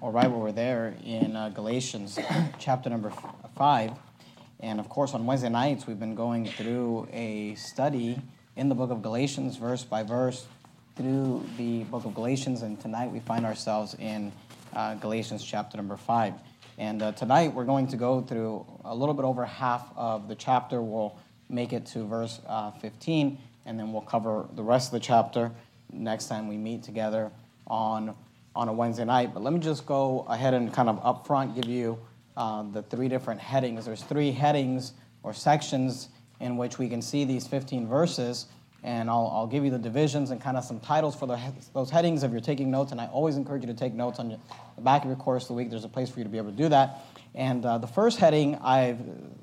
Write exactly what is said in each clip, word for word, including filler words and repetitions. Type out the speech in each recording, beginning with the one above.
or right where we're there in uh, Galatians chapter number five. And of course, on Wednesday nights, we've been going through a study in the book of Galatians, verse by verse, through the book of Galatians. And tonight we find ourselves in uh, Galatians chapter number five. And uh, tonight we're going to go through a little bit over half of the chapter. We'll make it to verse uh, fifteen, and then we'll cover the rest of the chapter next time we meet together on on a Wednesday night. But let me just go ahead and kind of up front give you uh, the three different headings. There's three headings or sections in which we can see these fifteen verses, and I'll, I'll give you the divisions and kind of some titles for the, those headings if you're taking notes, and I always encourage you to take notes on your, the back of your course of the week. There's a place for you to be able to do that. And uh, the first heading I've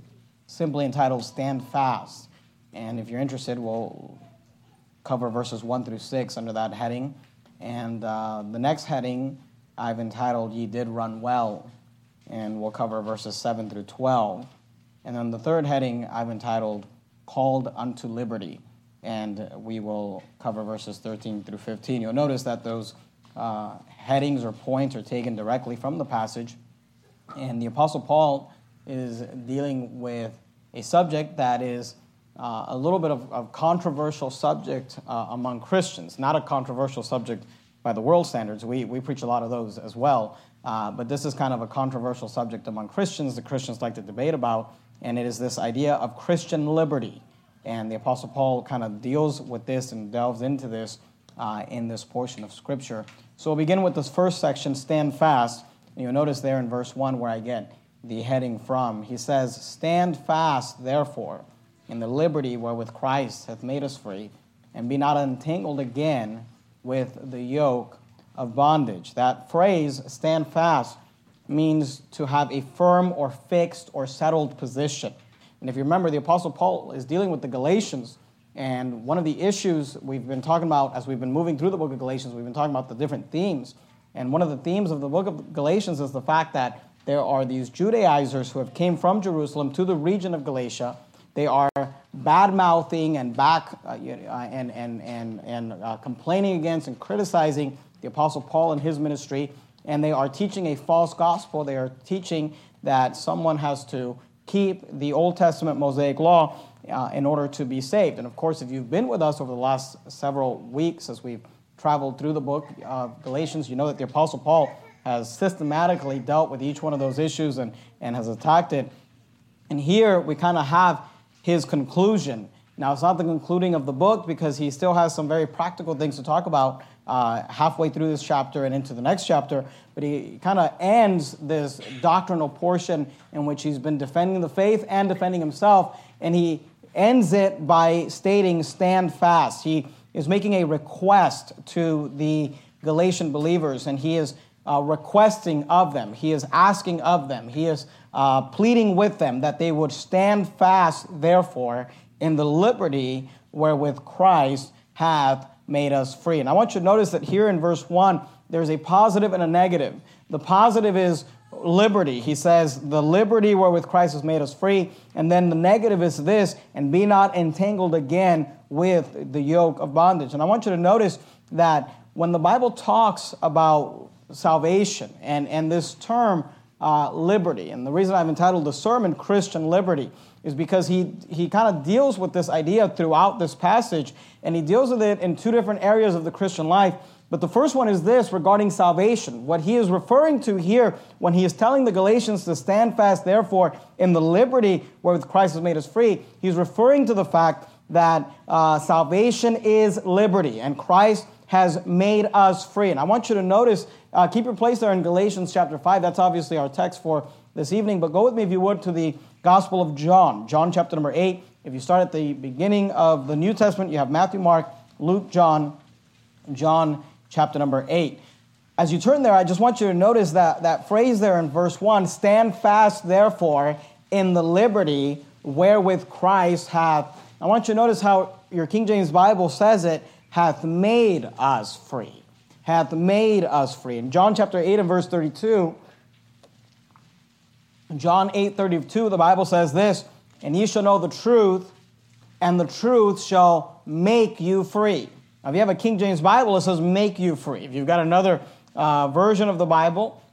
simply entitled Stand Fast, and if you're interested, we'll cover verses one through six under that heading. And uh, the next heading I've entitled Ye Did Run Well, and we'll cover verses seven through twelve. And then the third heading I've entitled Called Unto Liberty, and we will cover verses thirteen through fifteen. You'll notice that those uh, headings or points are taken directly from the passage, and the Apostle Paul is dealing with a subject that is Uh, a little bit of, of controversial subject uh, among Christians, not a controversial subject by the world standards. We we preach a lot of those as well, uh, but this is kind of a controversial subject among Christians that Christians like to debate about, and it is this idea of Christian liberty. And the Apostle Paul kind of deals with this and delves into this uh, in this portion of Scripture. So we'll begin with this first section, Stand Fast. And you'll notice there in verse one where I get the heading from. He says, Stand fast, therefore, in the liberty wherewith Christ hath made us free, and be not entangled again with the yoke of bondage. That phrase, stand fast, means to have a firm or fixed or settled position. And if you remember, the Apostle Paul is dealing with the Galatians, and one of the issues we've been talking about as we've been moving through the book of Galatians, we've been talking about the different themes. And one of the themes of the book of Galatians is the fact that there are these Judaizers who have came from Jerusalem to the region of Galatia. They are bad-mouthing and back uh, and and and and uh, complaining against and criticizing the Apostle Paul and his ministry, and they are teaching a false gospel. They are teaching that someone has to keep the Old Testament Mosaic law uh, in order to be saved. And of course, if you've been with us over the last several weeks as we've traveled through the book of Galatians, you know that the Apostle Paul has systematically dealt with each one of those issues and, and has attacked it. And here we kind of have his conclusion. Now, it's not the concluding of the book because he still has some very practical things to talk about uh, halfway through this chapter and into the next chapter, but he kind of ends this doctrinal portion in which he's been defending the faith and defending himself, and he ends it by stating, stand fast. He is making a request to the Galatian believers, and he is uh, requesting of them. He is asking of them. He is Uh, pleading with them that they would stand fast, therefore, in the liberty wherewith Christ hath made us free. And I want you to notice that here in verse one, there's a positive and a negative. The positive is liberty. He says, the liberty wherewith Christ has made us free. And then the negative is this, and be not entangled again with the yoke of bondage. And I want you to notice that when the Bible talks about salvation and, and this term, Uh, liberty. And the reason I've entitled the sermon Christian Liberty is because he, he kind of deals with this idea throughout this passage, and he deals with it in two different areas of the Christian life. But the first one is this, regarding salvation. What he is referring to here when he is telling the Galatians to stand fast, therefore, in the liberty wherewith Christ has made us free, he's referring to the fact that uh, salvation is liberty, and Christ has made us free. And I want you to notice, uh, keep your place there in Galatians chapter five. That's obviously our text for this evening. But go with me, if you would, to the Gospel of John. John chapter number eight. If you start at the beginning of the New Testament, you have Matthew, Mark, Luke, John, John chapter number eight. As you turn there, I just want you to notice that, that phrase there in verse one, stand fast, therefore, in the liberty wherewith Christ hath. I want you to notice how your King James Bible says it, hath made us free. Hath made us free. In John chapter eight and verse thirty-two, John eight thirty-two, the Bible says this, and ye shall know the truth, and the truth shall make you free. Now, if you have a King James Bible, it says make you free. If you've got another uh, version of the Bible,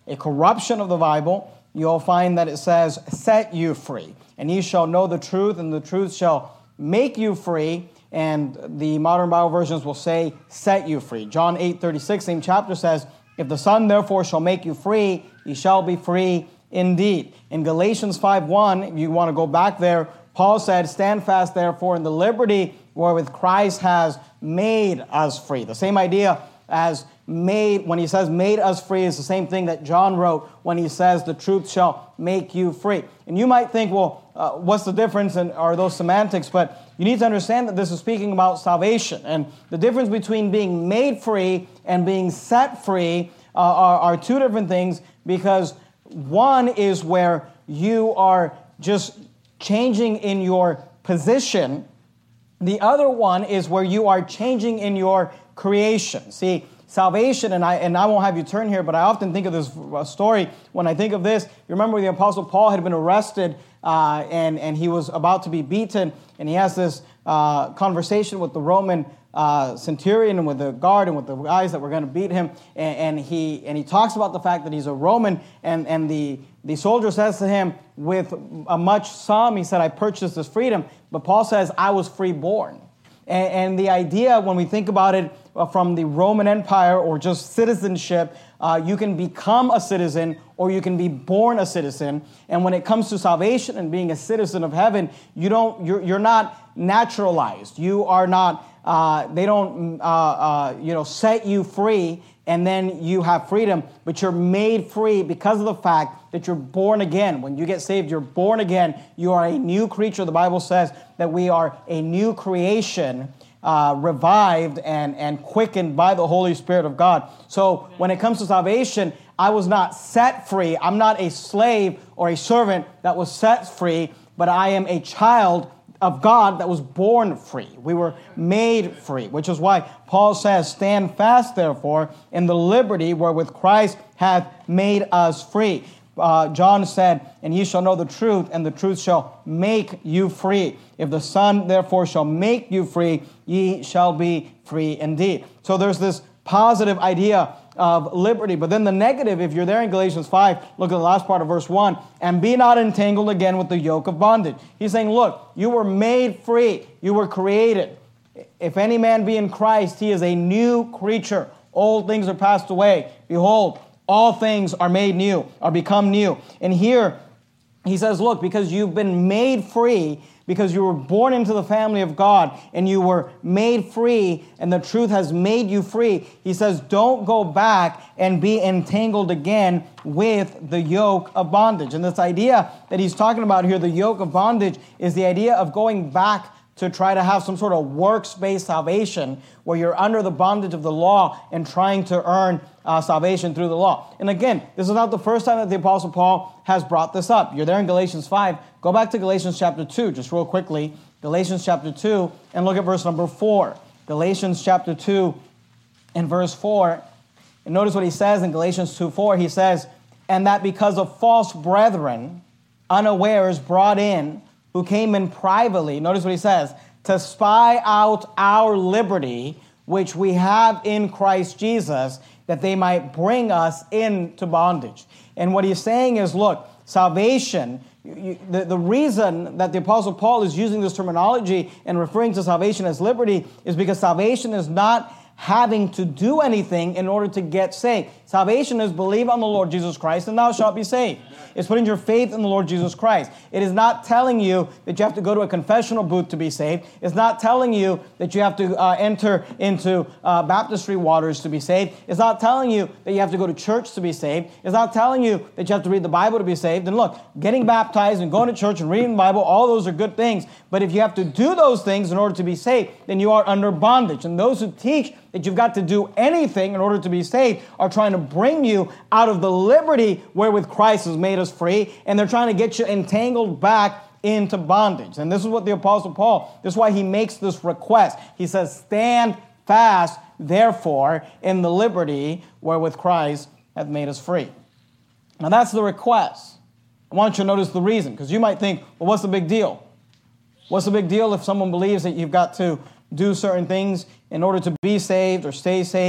a corruption of the Bible, you'll find that it says, set you free. And ye shall know the truth, and the truth shall make you free. And the modern Bible versions will say, set you free. John eight thirty-six, same chapter says, if the Son therefore shall make you free, ye shall be free indeed. In Galatians five one, if you want to go back there, Paul said, stand fast therefore in the liberty wherewith Christ has made us free. The same idea as made, when he says made us free, is the same thing that John wrote when he says the truth shall make you free. And you might think, well, uh, what's the difference, and are those semantics? But you need to understand that this is speaking about salvation. And the difference between being made free and being set free uh, are, are two different things, because one is where you are just changing in your position. The other one is where you are changing in your creation. See, salvation, and I and I won't have you turn here, but I often think of this story when I think of this. You remember the Apostle Paul had been arrested, uh, and, and he was about to be beaten, and he has this uh, conversation with the Roman uh, centurion and with the guard and with the guys that were going to beat him, and, and he and he talks about the fact that he's a Roman, and, and the, the soldier says to him, with a much sum, he said, I purchased this freedom, but Paul says, I was freeborn. And, and the idea, when we think about it from the Roman Empire or just citizenship, uh, you can become a citizen or you can be born a citizen. And when it comes to salvation and being a citizen of heaven, you don't, you're, you're not naturalized. You are not, uh, they don't, uh, uh, you know, set you free and then you have freedom, but you're made free because of the fact that you're born again. When you get saved, you're born again. You are a new creature. The Bible says that we are a new creation, uh, revived and, and quickened by the Holy Spirit of God. So when it comes to salvation, I was not set free. I'm not a slave or a servant that was set free, but I am a child of God that was born free. We were made free, which is why Paul says, stand fast, therefore, in the liberty wherewith Christ hath made us free. Uh, John said, and ye shall know the truth, and the truth shall make you free. If the Son, therefore, shall make you free, ye shall be free indeed. So there's this positive idea of liberty. But then the negative, if you're there in Galatians five, look at the last part of verse one, and be not entangled again with the yoke of bondage. He's saying, look, you were made free. You were created. If any man be in Christ, he is a new creature. Old things are passed away. Behold, all things are made new, are become new. And here he says, look, because you've been made free, because you were born into the family of God and you were made free and the truth has made you free, he says, don't go back and be entangled again with the yoke of bondage. And this idea that he's talking about here, the yoke of bondage, is the idea of going back to try to have some sort of works-based salvation where you're under the bondage of the law and trying to earn uh, salvation through the law. And again, this is not the first time that the Apostle Paul has brought this up. You're there in Galatians five. Go back to Galatians chapter two, just real quickly. Galatians chapter two, and look at verse number four. Galatians chapter two and verse four. And notice what he says in Galatians two four. He says, and that because of false brethren, unawares brought in, who came in privately, notice what he says, to spy out our liberty, which we have in Christ Jesus, that they might bring us into bondage. And what he's saying is, look, salvation, you, the, the reason that the Apostle Paul is using this terminology and referring to salvation as liberty is because salvation is not having to do anything in order to get saved. Salvation is believe on the Lord Jesus Christ and thou shalt be saved. It's putting your faith in the Lord Jesus Christ. It is not telling you that you have to go to a confessional booth to be saved. It's not telling you that you have to uh, enter into uh, baptistry waters to be saved. It's not telling you that you have to go to church to be saved. It's not telling you that you have to read the Bible to be saved. And look, getting baptized and going to church and reading the Bible, all those are good things. But if you have to do those things in order to be saved, then you are under bondage. And those who teach that you've got to do anything in order to be saved are trying to bring you out of the liberty wherewith Christ has made us free, and they're trying to get you entangled back into bondage. And this is what the Apostle Paul, this is why he makes this request. He says, stand fast, therefore, in the liberty wherewith Christ hath made us free. Now that's the request. I want you to notice the reason, because you might think, well, what's the big deal? What's the big deal if someone believes that you've got to do certain things in order to be saved or stay saved?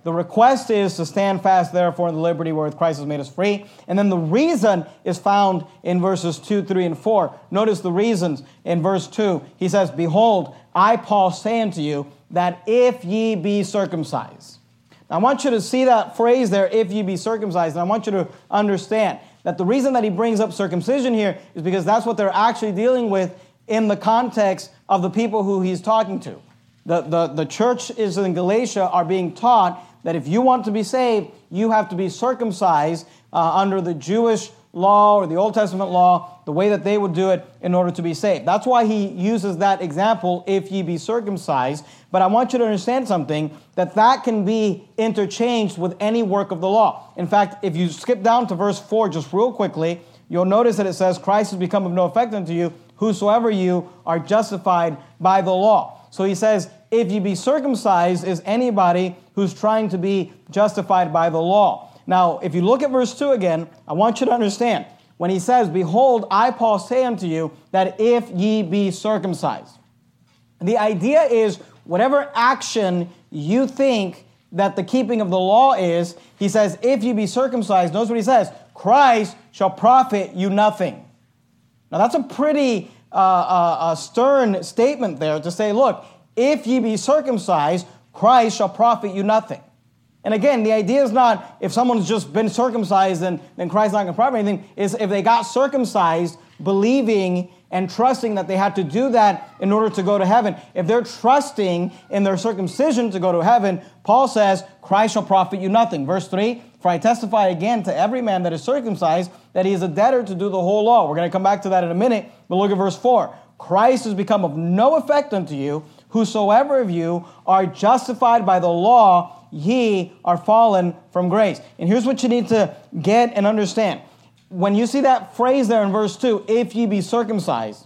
The request is to stand fast, therefore, in the liberty wherewith Christ has made us free. And then the reason is found in verses two, three, and four. Notice the reasons in verse two. He says, behold, I, Paul, say unto you, that if ye be circumcised. Now, I want you to see that phrase there, if ye be circumcised, and I want you to understand that the reason that he brings up circumcision here is because that's what they're actually dealing with in the context of the people who he's talking to. The, the, the churches in Galatia are being taught that if you want to be saved, you have to be circumcised uh, under the Jewish law or the Old Testament law, the way that they would do it in order to be saved. That's why he uses that example, if ye be circumcised. But I want you to understand something, that that can be interchanged with any work of the law. In fact, if you skip down to verse four just real quickly, you'll notice that it says, Christ has become of no effect unto you, whosoever you are justified by the law. So he says, if ye be circumcised is anybody who's trying to be justified by the law. Now, if you look at verse two again, I want you to understand, when he says, behold, I, Paul, say unto you, that if ye be circumcised. The idea is, whatever action you think that the keeping of the law is, he says, if ye be circumcised, notice what he says, Christ shall profit you nothing. Now, that's a pretty uh, uh, uh, stern statement there to say, look, if ye be circumcised, Christ shall profit you nothing. And again, the idea is not if someone's just been circumcised, then, then Christ's not going to profit anything. Is if they got circumcised, believing and trusting that they had to do that in order to go to heaven. If they're trusting in their circumcision to go to heaven, Paul says, Christ shall profit you nothing. Verse three, for I testify again to every man that is circumcised that he is a debtor to do the whole law. We're going to come back to that in a minute, but look at verse four. Christ has become of no effect unto you, whosoever of you are justified by the law, ye are fallen from grace. And here's what you need to get and understand. When you see that phrase there in verse two, if ye be circumcised,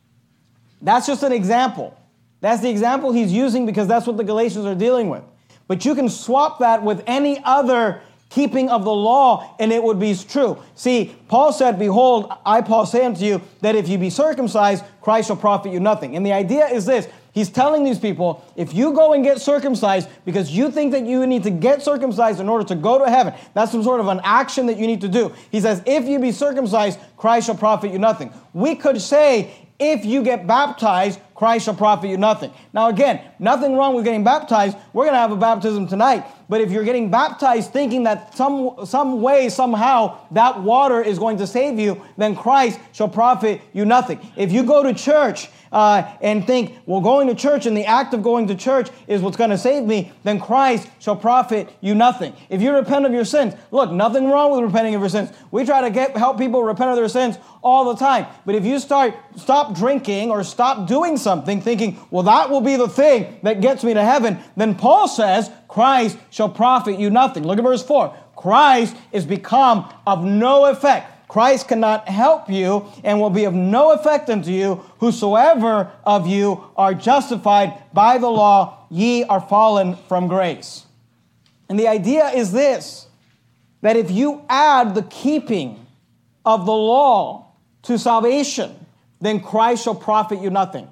that's just an example. That's the example he's using because that's what the Galatians are dealing with. But you can swap that with any other keeping of the law, and it would be true. See, Paul said, behold, I, Paul, say unto you, that if you be circumcised, Christ shall profit you nothing. And the idea is this. He's telling these people, if you go and get circumcised because you think that you need to get circumcised in order to go to heaven, that's some sort of an action that you need to do. He says, if you be circumcised, Christ shall profit you nothing. We could say, if you get baptized, Christ shall profit you nothing. Now again, nothing wrong with getting baptized. We're going to have a baptism tonight. But if you're getting baptized thinking that some, some way, somehow, that water is going to save you, then Christ shall profit you nothing. If you go to church uh, and think, well, going to church and the act of going to church is what's going to save me, then Christ shall profit you nothing. If you repent of your sins, look, nothing wrong with repenting of your sins. We try to get help people repent of their sins all the time. But if you start, stop drinking or stop doing something thinking, well, that will be the thing that gets me to heaven, then Paul says, Christ shall profit you nothing. Look at verse four. Christ is become of no effect. Christ cannot help you and will be of no effect unto you. Whosoever of you are justified by the law, ye are fallen from grace. And the idea is this, that if you add the keeping of the law to salvation, then Christ shall profit you nothing.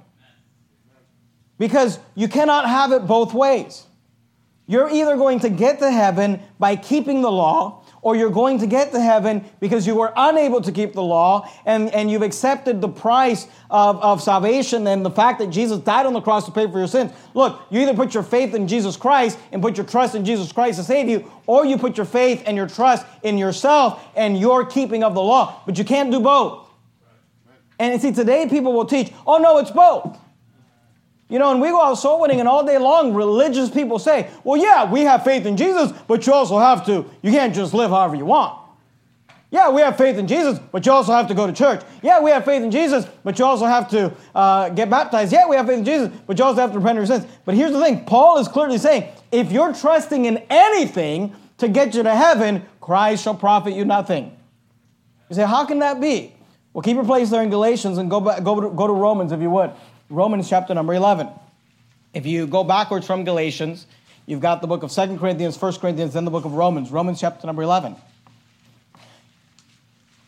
Because you cannot have it both ways. You're either going to get to heaven by keeping the law, or you're going to get to heaven because you were unable to keep the law and, and you've accepted the price of, of salvation and the fact that Jesus died on the cross to pay for your sins. Look, you either put your faith in Jesus Christ and put your trust in Jesus Christ to save you, or you put your faith and your trust in yourself and your keeping of the law. But you can't do both. And see, today people will teach, oh no, it's both. You know, and we go out soul winning, and all day long, religious people say, well, yeah, we have faith in Jesus, but you also have to, you can't just live however you want. Yeah, we have faith in Jesus, but you also have to go to church. Yeah, we have faith in Jesus, but you also have to uh, get baptized. Yeah, we have faith in Jesus, but you also have to repent of your sins. But here's the thing. Paul is clearly saying, if you're trusting in anything to get you to heaven, Christ shall profit you nothing. You say, how can that be? Well, keep your place there in Galatians and go back, go to, go to Romans if you would. Romans chapter number eleven. If you go backwards from Galatians, you've got the book of Second Corinthians, First Corinthians, then the book of Romans. Romans chapter number eleven.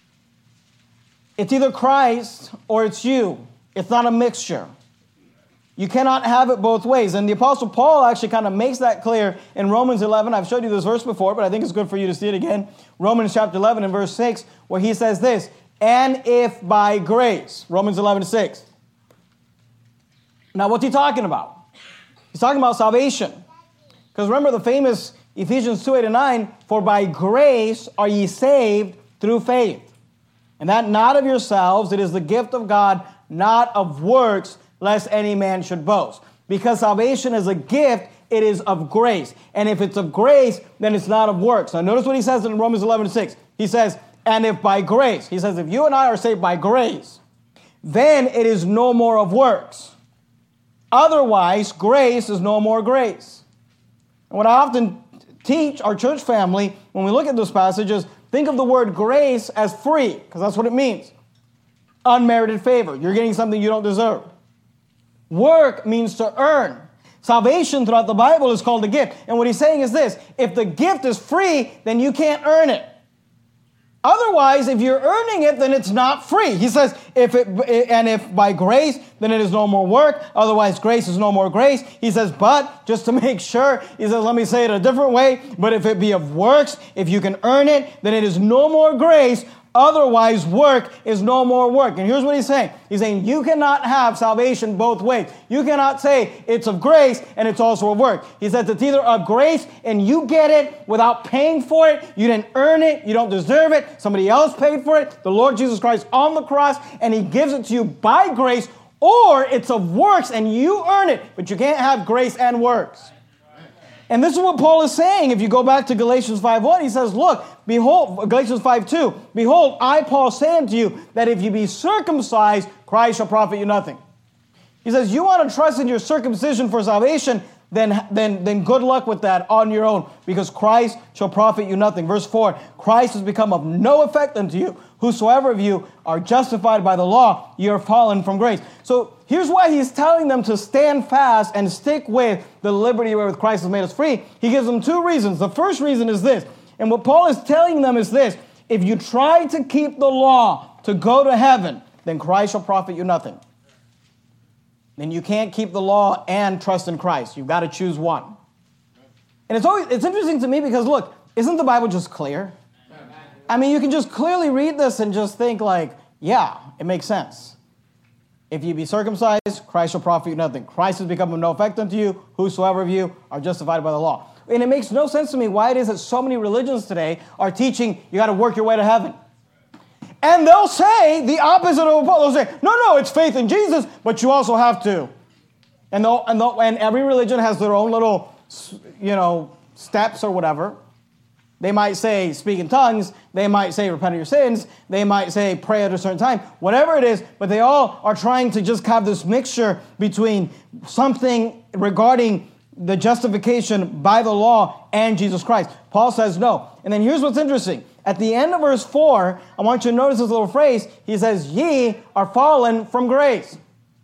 It's either Christ or it's you. It's not a mixture. You cannot have it both ways. And the Apostle Paul actually kind of makes that clear in Romans eleven. I've showed you this verse before, but I think it's good for you to see it again. Romans chapter eleven and verse six, where he says this, and if by grace, Romans eleven six. Now, what's he talking about? He's talking about salvation. Because remember the famous Ephesians two, eight, and nine, for by grace are ye saved through faith. And that not of yourselves, it is the gift of God, not of works, lest any man should boast. Because salvation is a gift, it is of grace. And if it's of grace, then it's not of works. Now notice what he says in Romans eleven six. He says, and if by grace, he says, if you and I are saved by grace, then it is no more of works. Otherwise, grace is no more grace. And what I often teach our church family, when we look at those passages, think of the word grace as free, because that's what it means. Unmerited favor. You're getting something you don't deserve. Work means to earn. Salvation throughout the Bible is called a gift. And what he's saying is this, if the gift is free, then you can't earn it. Otherwise, if you're earning it, then it's not free. He says, if it, and if by grace, then it is no more work. Otherwise, grace is no more grace. He says, but just to make sure, he says, let me say it a different way. But if it be of works, if you can earn it, then it is no more grace. Otherwise, work is no more work. And here's what he's saying. He's saying you cannot have salvation both ways. You cannot say it's of grace and it's also of work. He says it's either of grace and you get it without paying for it. You didn't earn it. You don't deserve it. Somebody else paid for it. The Lord Jesus Christ on the cross, and he gives it to you by grace. Or it's of works and you earn it. But you can't have grace and works. And this is what Paul is saying. If you go back to Galatians five one, he says, look, behold, Galatians five two, behold, I, Paul, say unto you that if you be circumcised, Christ shall profit you nothing. He says, you want to trust in your circumcision for salvation, then, then, then good luck with that on your own, because Christ shall profit you nothing. Verse four, Christ has become of no effect unto you. Whosoever of you are justified by the law, ye are fallen from grace. So here's why he's telling them to stand fast and stick with the liberty wherewith Christ has made us free. He gives them two reasons. The first reason is this, and what Paul is telling them is this, if you try to keep the law to go to heaven, then Christ shall profit you nothing. Then you can't keep the law and trust in Christ. You've got to choose one. And it's always it's interesting to me because, look, isn't the Bible just clear? I mean, you can just clearly read this and just think like, yeah, it makes sense. If you be circumcised, Christ shall profit you nothing. Christ has become of no effect unto you, whosoever of you are justified by the law. And it makes no sense to me why it is that so many religions today are teaching you got to work your way to heaven. And they'll say the opposite of Paul. They'll say, no, no, it's faith in Jesus, but you also have to. And, they'll, and, they'll, and every religion has their own little, you know, steps or whatever. They might say speak in tongues. They might say repent of your sins. They might say pray at a certain time. Whatever it is, but they all are trying to just have this mixture between something regarding the justification by the law and Jesus Christ. Paul says no. And then here's what's interesting. At the end of verse four, I want you to notice this little phrase. He says, ye are fallen from grace.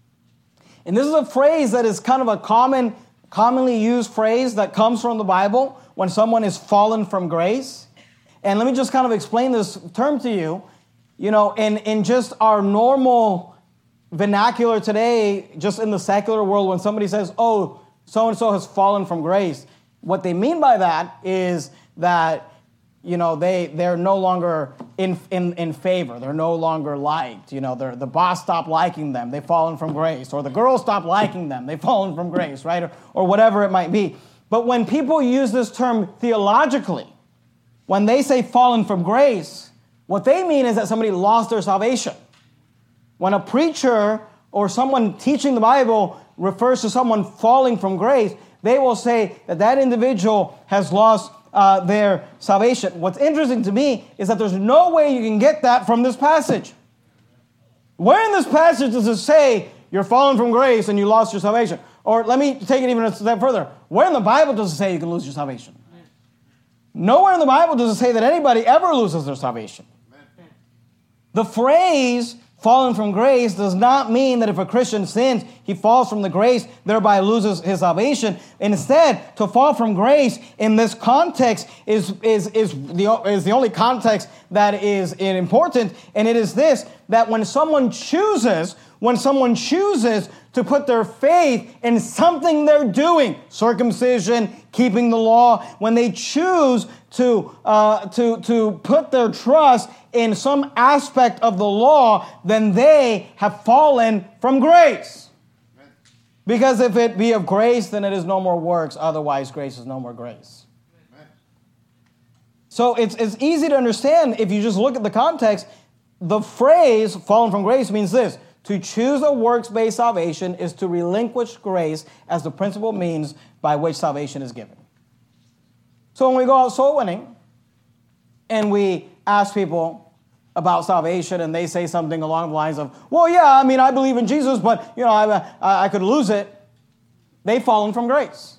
And this is a phrase that is kind of a common, commonly used phrase that comes from the Bible when someone is fallen from grace. And let me just kind of explain this term to you. You know, in, in just our normal vernacular today, just in the secular world, when somebody says, oh, so-and-so has fallen from grace, what they mean by that is that, you know, they, they're no longer in, in, in favor. They're no longer liked. You know, the boss stopped liking them. They've fallen from grace. Or the girl stopped liking them. They've fallen from grace, right? Or, or whatever it might be. But when people use this term theologically, when they say fallen from grace, what they mean is that somebody lost their salvation. When a preacher or someone teaching the Bible refers to someone falling from grace, they will say that that individual has lost uh, their salvation. What's interesting to me is that there's no way you can get that from this passage. Where in this passage does it say you're fallen from grace and you lost your salvation? Or let me take it even a step further. Where in the Bible does it say you can lose your salvation? Nowhere in the Bible does it say that anybody ever loses their salvation. The phrase fallen from grace does not mean that if a Christian sins, he falls from the grace, thereby loses his salvation. Instead, to fall from grace in this context is, is, is, the, is the only context that is important, and it is this, that when someone chooses, when someone chooses to put their faith in something they're doing, circumcision, keeping the law, when they choose to, uh, to, to put their trust in some aspect of the law, then they have fallen from grace. Amen. Because if it be of grace, then it is no more works. Otherwise, grace is no more grace. Amen. So it's, it's easy to understand if you just look at the context. The phrase fallen from grace means this: to choose a works-based salvation is to relinquish grace as the principal means by which salvation is given. So when we go out soul winning and we ask people about salvation and they say something along the lines of, well, yeah, I mean, I believe in Jesus, but, you know, I, I, I could lose it, they've fallen from grace.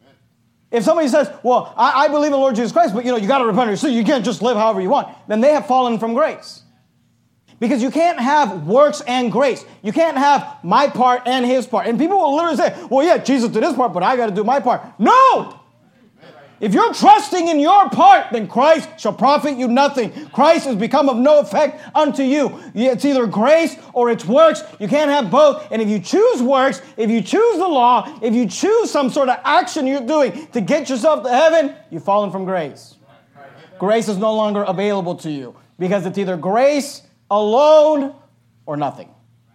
If somebody says, well, I, I believe in the Lord Jesus Christ, but, you know, you got to repent of your sin, you can't just live however you want, then they have fallen from grace. Because you can't have works and grace. You can't have my part and his part. And people will literally say, well, yeah, Jesus did his part, but I got to do my part. No! If you're trusting in your part, then Christ shall profit you nothing. Christ has become of no effect unto you. It's either grace or it's works. You can't have both. And if you choose works, if you choose the law, if you choose some sort of action you're doing to get yourself to heaven, you've fallen from grace. Grace is no longer available to you because it's either grace alone or nothing.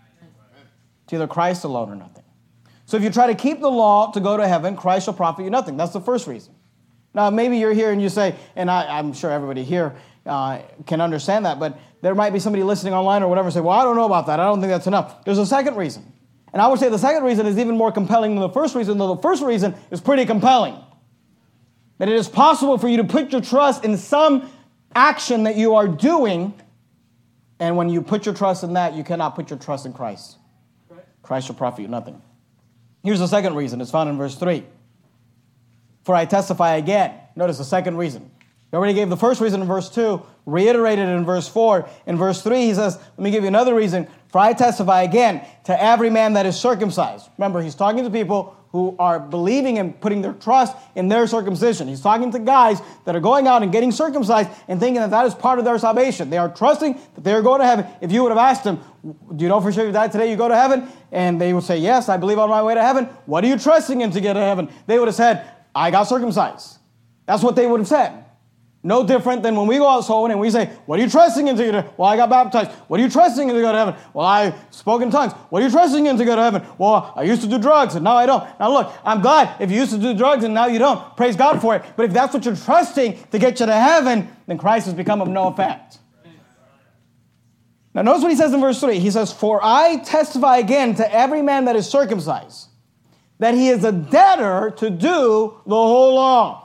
It's either Christ alone or nothing. So if you try to keep the law to go to heaven, Christ shall profit you nothing. That's the first reason. Now, maybe you're here and you say, and I, I'm sure everybody here uh, can understand that, but there might be somebody listening online or whatever say, well, I don't know about that. I don't think that's enough. There's a second reason. And I would say the second reason is even more compelling than the first reason, though the first reason is pretty compelling. That it is possible for you to put your trust in some action that you are doing. And when you put your trust in that, you cannot put your trust in Christ. Christ shall profit you nothing. Here's the second reason. It's found in verse three. For I testify again. Notice the second reason. He already gave the first reason in verse two, reiterated in verse four. In verse three, he says, let me give you another reason. For I testify again to every man that is circumcised. Remember, he's talking to people who are believing and putting their trust in their circumcision. He's talking to guys that are going out and getting circumcised and thinking that that is part of their salvation. They are trusting that they are going to heaven. If you would have asked them, do you know for sure you died today, you go to heaven? And they would say, yes, I believe on my way to heaven. What are you trusting in to get to heaven? They would have said, I got circumcised. That's what they would have said. No different than when we go out soul winning and we say, what are you trusting in to go to heaven? Well, I got baptized. What are you trusting in to go to heaven? Well, I spoke in tongues. What are you trusting in to go to heaven? Well, I used to do drugs and now I don't. Now look, I'm glad if you used to do drugs and now you don't. Praise God for it. But if that's what you're trusting to get you to heaven, then Christ has become of no effect. Now notice what he says in verse three. He says, for I testify again to every man that is circumcised, that he is a debtor to do the whole law.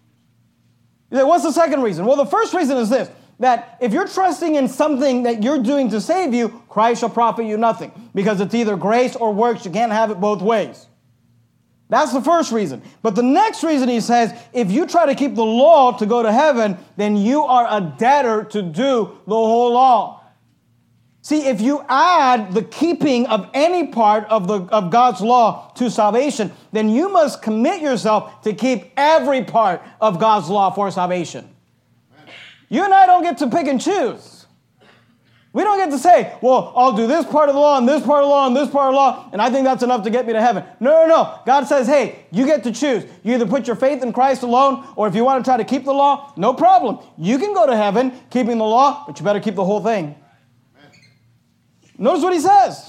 You say, what's the second reason? Well, the first reason is this, that if you're trusting in something that you're doing to save you, Christ shall profit you nothing, because it's either grace or works. You can't have it both ways. That's the first reason. But the next reason he says, if you try to keep the law to go to heaven, then you are a debtor to do the whole law. See, if you add the keeping of any part of the of God's law to salvation, then you must commit yourself to keep every part of God's law for salvation. Amen. You and I don't get to pick and choose. We don't get to say, well, I'll do this part of the law and this part of the law and this part of the law, and I think that's enough to get me to heaven. No, no, no. God says, hey, you get to choose. You either put your faith in Christ alone, or if you want to try to keep the law, no problem. You can go to heaven keeping the law, but you better keep the whole thing. Notice what he says.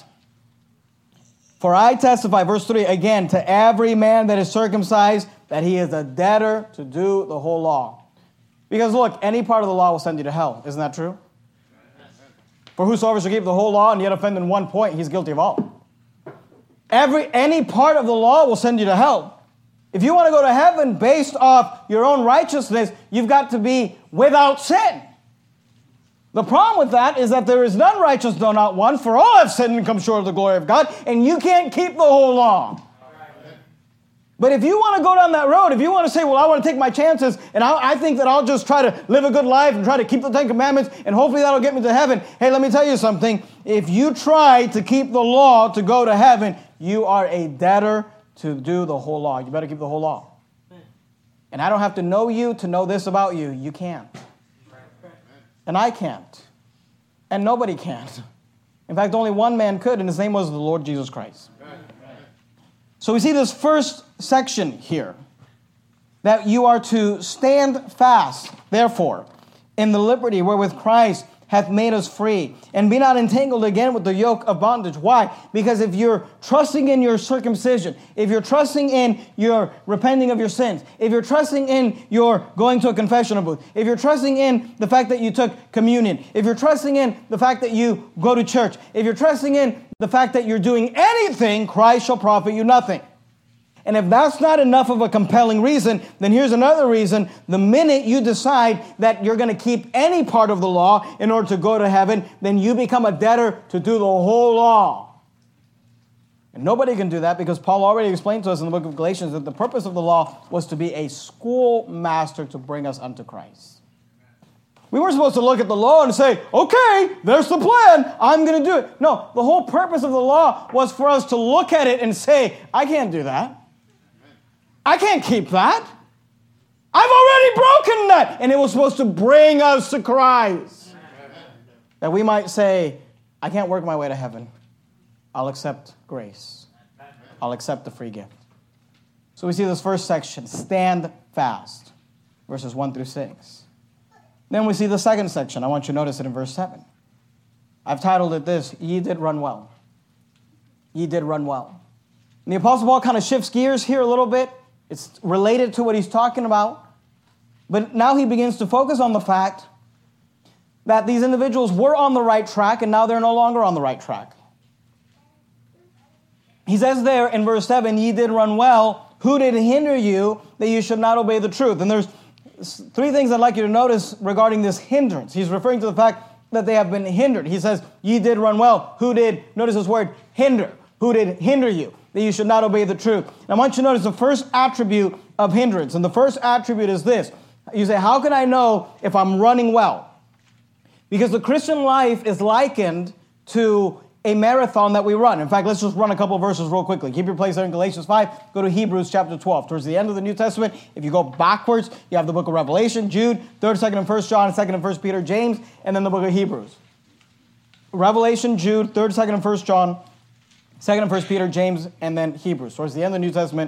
For I testify, verse three, again, to every man that is circumcised, that he is a debtor to do the whole law. Because look, any part of the law will send you to hell. Isn't that true? For whosoever shall keep the whole law and yet offend in one point, he's guilty of all. Every, any part of the law will send you to hell. If you want to go to heaven based off your own righteousness, you've got to be without sin. The problem with that is that there is none righteous, no, not one. For all have sinned and come short of the glory of God, and you can't keep the whole law. But if you want to go down that road, if you want to say, well, I want to take my chances, and I, I think that I'll just try to live a good life and try to keep the Ten Commandments, and hopefully that'll get me to heaven. Hey, let me tell you something. If you try to keep the law to go to heaven, you are a debtor to do the whole law. You better keep the whole law. And I don't have to know you to know this about you. You can't. And I can't. And nobody can. In fact, only one man could, and his name was the Lord Jesus Christ. So we see this first section here, that you are to stand fast, therefore, in the liberty wherewith Christ hath made us free, and be not entangled again with the yoke of bondage. Why? Because if you're trusting in your circumcision, if you're trusting in your repenting of your sins, if you're trusting in your going to a confessional booth, if you're trusting in the fact that you took communion, if you're trusting in the fact that you go to church, if you're trusting in the fact that you're doing anything, Christ shall profit you nothing. And if that's not enough of a compelling reason, then here's another reason. The minute you decide that you're going to keep any part of the law in order to go to heaven, then you become a debtor to do the whole law. And nobody can do that, because Paul already explained to us in the book of Galatians that the purpose of the law was to be a schoolmaster to bring us unto Christ. We weren't supposed to look at the law and say, okay, there's the plan, I'm going to do it. No, the whole purpose of the law was for us to look at it and say, I can't do that. I can't keep that. I've already broken that. And it was supposed to bring us to Christ. That we might say, I can't work my way to heaven. I'll accept grace. I'll accept the free gift. So we see this first section, stand fast, verses one through six. Then we see the second section. I want you to notice it in verse seven. I've titled it this, ye did run well. Ye did run well. And the Apostle Paul kind of shifts gears here a little bit. It's related to what he's talking about. But now he begins to focus on the fact that these individuals were on the right track, and now they're no longer on the right track. He says there in verse seven, ye did run well. Who did hinder you that you should not obey the truth? And there's three things I'd like you to notice regarding this hindrance. He's referring to the fact that they have been hindered. He says, ye did run well. Who did, notice this word, hinder. Who did hinder you that you should not obey the truth? And I want you to notice the first attribute of hindrance. And the first attribute is this. You say, how can I know if I'm running well? Because the Christian life is likened to a marathon that we run. In fact, let's just run a couple of verses real quickly. Keep your place there in Galatians five. Go to Hebrews chapter twelve. Towards the end of the New Testament, if you go backwards, you have the book of Revelation, Jude, third, second, and first John, second and first Peter, James, and then the book of Hebrews. Revelation, Jude, third, second, and first John, second and first Peter, James, and then Hebrews. Towards the end of the New Testament,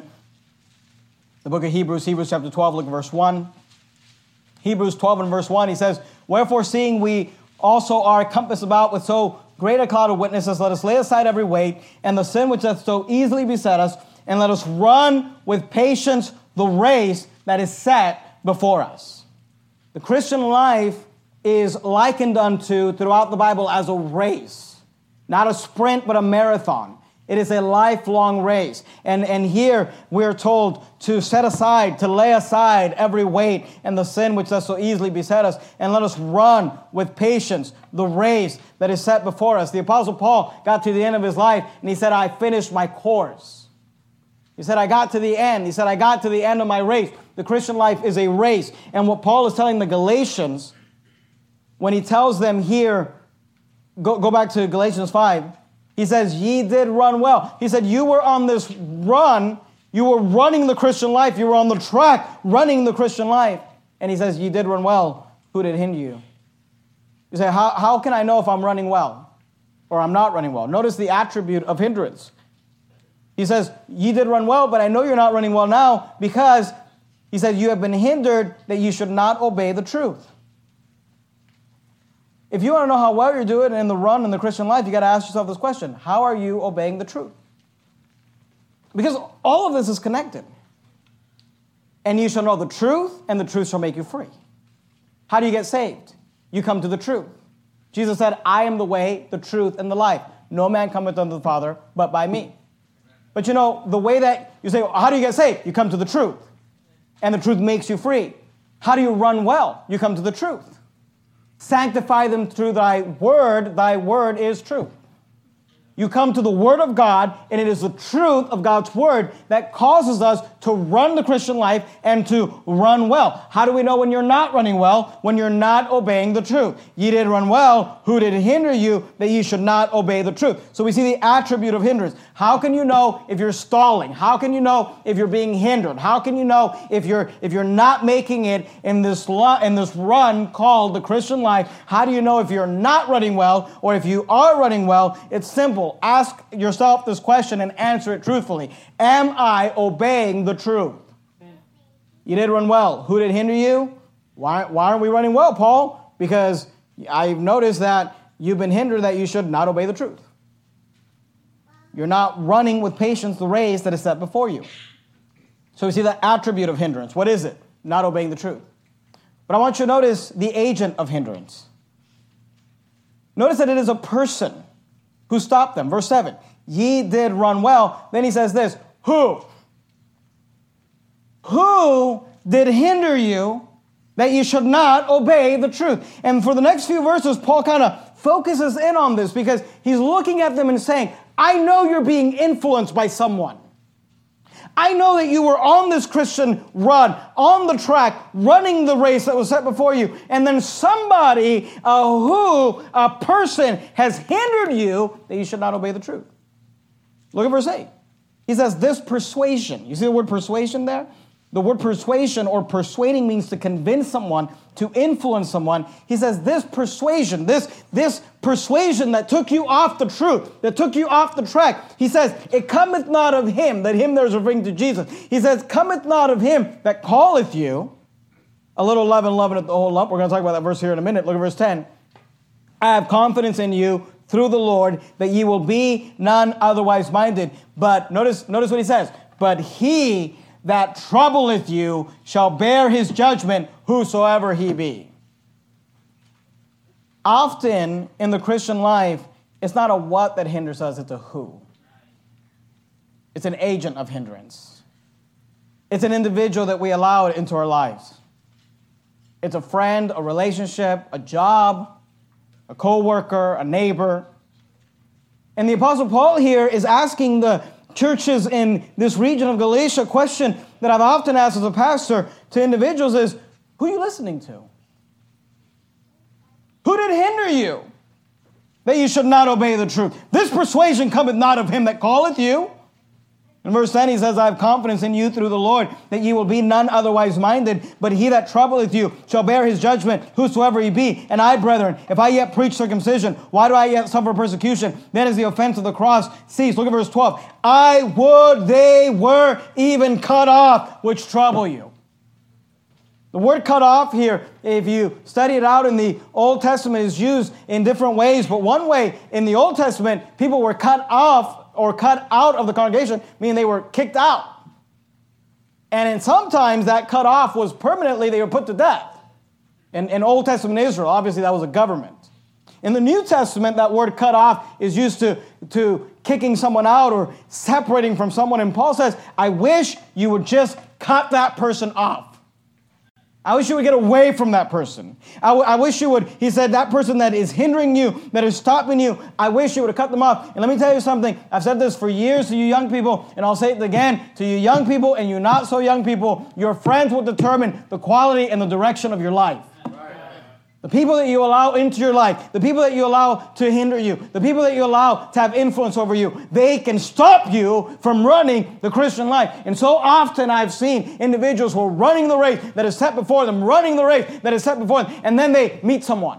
the book of Hebrews, Hebrews chapter twelve, look at verse one. Hebrews twelve and verse one, he says, wherefore seeing we also are compassed about with so great a cloud of witnesses, let us lay aside every weight and the sin which doth so easily beset us, and let us run with patience the race that is set before us. The Christian life is likened unto, throughout the Bible, as a race. Not a sprint, but a marathon. It is a lifelong race. And, and here we're told to set aside, to lay aside every weight and the sin which does so easily beset us, and let us run with patience the race that is set before us. The Apostle Paul got to the end of his life and he said, I finished my course. He said, I got to the end. He said, I got to the end of my race. The Christian life is a race. And what Paul is telling the Galatians, when he tells them here, go, go back to Galatians five, he says, ye did run well. He said, you were on this run. You were running the Christian life. You were on the track running the Christian life. And he says, ye did run well. Who did hinder you? You say, how, how can I know if I'm running well or I'm not running well? Notice the attribute of hindrance. He says, ye did run well, but I know you're not running well now because, he said, you have been hindered that you should not obey the truth. If you want to know how well you're doing in the run in the Christian life, you got to ask yourself this question. How are you obeying the truth? Because all of this is connected. And you shall know the truth, and the truth shall make you free. How do you get saved? You come to the truth. Jesus said, I am the way, the truth, and the life. No man cometh unto the Father but by me. But you know, the way that you say, well, how do you get saved? You come to the truth. And the truth makes you free. How do you run well? You come to the truth. Sanctify them through thy word. Thy word is truth. You come to the Word of God, and it is the truth of God's Word that causes us to run the Christian life and to run well. How do we know when you're not running well? When you're not obeying the truth. Ye did run well. Who did hinder you that ye should not obey the truth? So we see the attribute of hindrance. How can you know if you're stalling? How can you know if you're being hindered? How can you know if you're if you're not making it in this lo- in this run called the Christian life? How do you know if you're not running well or if you are running well? It's simple. Ask yourself this question and answer it truthfully. Am I obeying the truth? You did run well. Who did hinder you? Why, why aren't we running well, Paul? Because I've noticed that you've been hindered that you should not obey the truth. You're not running with patience the race that is set before you. So we see the attribute of hindrance. What is it? Not obeying the truth. But I want you to notice the agent of hindrance. Notice that it is a person who stopped them. Verse seven, ye did run well. Then he says this, who? Who did hinder you that you should not obey the truth? And for the next few verses, Paul kind of focuses in on this because he's looking at them and saying, I know you're being influenced by someone. I know that you were on this Christian run, on the track, running the race that was set before you. And then somebody uh, who, a person, has hindered you that you should not obey the truth. Look at verse eight. He says, this persuasion. You see the word persuasion there? The word persuasion or persuading means to convince someone, to influence someone. He says this persuasion, this, this persuasion that took you off the truth, that took you off the track. He says, it cometh not of him, that him there's referring to Jesus. He says, cometh not of him that calleth you. A little leaven, leaveneth the whole lump. We're going to talk about that verse here in a minute. Look at verse ten. I have confidence in you through the Lord that ye will be none otherwise minded. But notice, notice what he says. But he that troubleth you shall bear his judgment, whosoever he be. Often in the Christian life, it's not a what that hinders us, it's a who. It's an agent of hindrance. It's an individual that we allow into our lives. It's a friend, a relationship, a job, a co-worker, a neighbor. And the Apostle Paul here is asking the churches in this region of Galatia, a question that I've often asked as a pastor to individuals is, who are you listening to? Who did hinder you that you should not obey the truth? This persuasion cometh not of him that calleth you. In verse ten, he says, I have confidence in you through the Lord, that ye will be none otherwise minded, but he that troubleth you shall bear his judgment, whosoever he be. And I, brethren, if I yet preach circumcision, why do I yet suffer persecution? Then is the offense of the cross ceased. Look at verse twelve. I would they were even cut off, which trouble you. The word cut off here, if you study it out in the Old Testament, is used in different ways. But one way in the Old Testament, people were cut off or cut out of the congregation, meaning they were kicked out. And in sometimes that cut off was permanently, they were put to death. In, in Old Testament Israel, obviously that was a government. In the New Testament, that word cut off is used to, to kicking someone out or separating from someone. And Paul says, I wish you would just cut that person off. I wish you would get away from that person. I, w- I wish you would, he said, that person that is hindering you, that is stopping you, I wish you would have cut them off. And let me tell you something. I've said this for years to you young people, and I'll say it again to you young people and you not so young people. Your friends will determine the quality and the direction of your life. The people that you allow into your life, the people that you allow to hinder you, the people that you allow to have influence over you, they can stop you from running the Christian life. And so often I've seen individuals who are running the race that is set before them, running the race that is set before them, and then they meet someone.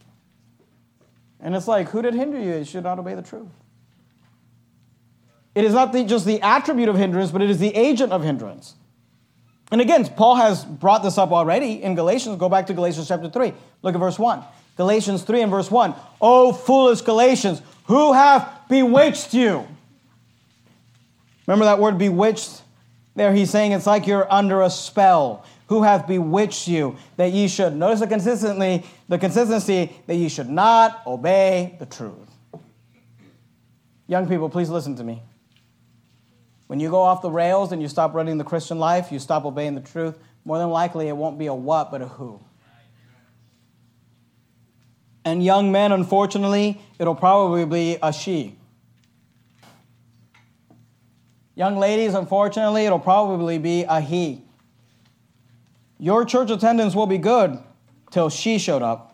And it's like, who did hinder you? You should not obey the truth. It is not the, just the attribute of hindrance, but it is the agent of hindrance. And again, Paul has brought this up already in Galatians. Go back to Galatians chapter three. Look at verse one. Galatians three and verse one. O foolish Galatians, who have bewitched you? Remember that word bewitched? There he's saying it's like you're under a spell. Who hath bewitched you that ye should? Notice the consistently, the consistency that ye should not obey the truth. Young people, please listen to me. When you go off the rails and you stop running the Christian life, you stop obeying the truth, more than likely it won't be a what, but a who. And young men, unfortunately, it'll probably be a she. Young ladies, unfortunately, it'll probably be a he. Your church attendance will be good till she showed up.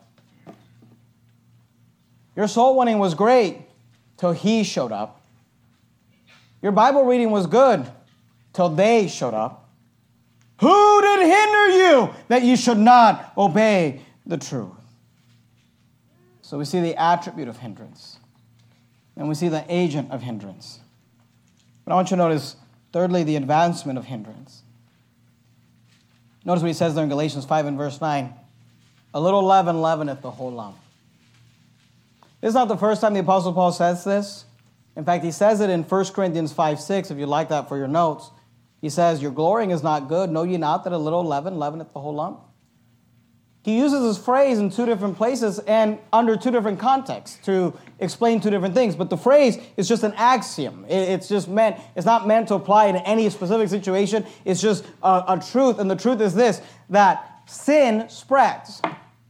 Your soul winning was great till he showed up. Your Bible reading was good till they showed up. Who did hinder you that you should not obey the truth? So we see the attribute of hindrance. And we see the agent of hindrance. But I want you to notice, thirdly, the advancement of hindrance. Notice what he says there in Galatians five and verse nine. A little leaven leaveneth the whole lump. This is not the first time the Apostle Paul says this. In fact, he says it in First Corinthians five six, if you'd like that for your notes. He says, your glorying is not good. Know ye not that a little leaven leaveneth the whole lump? He uses this phrase in two different places and under two different contexts to explain two different things. But the phrase is just an axiom. It's just meant, it's not meant to apply in any specific situation. It's just a, a truth. And the truth is this, that sin spreads.